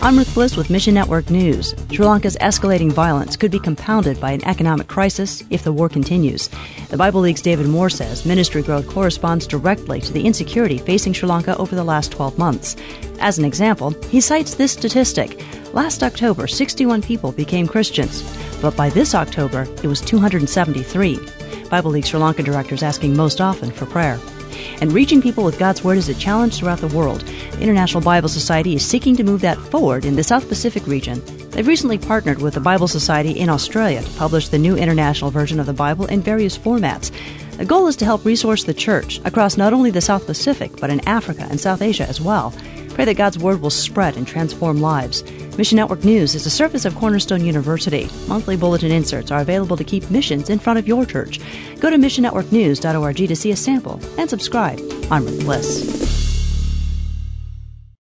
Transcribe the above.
I'm Ruth Bliss with Mission Network News. Sri Lanka's escalating violence could be compounded by an economic crisis if the war continues. The Bible League's David Moore says ministry growth corresponds directly to the insecurity facing Sri Lanka over the last 12 months. As an example, he cites this statistic. Last October, 61 people became Christians, but by this October, it was 273. Bible League Sri Lanka directors asking most often for prayer. And reaching people with God's Word is a challenge throughout the world. The International Bible Society is seeking to move that forward in the South Pacific region. They've recently partnered with the Bible Society in Australia to publish the new international version of the Bible in various formats. The goal is to help resource the church across not only the South Pacific, but in Africa and South Asia as well. Pray that God's Word will spread and transform lives. Mission Network News is a service of Cornerstone University. Monthly bulletin inserts are available to keep missions in front of your church. Go to missionnetworknews.org to see a sample and subscribe. I'm Ruth Bliss.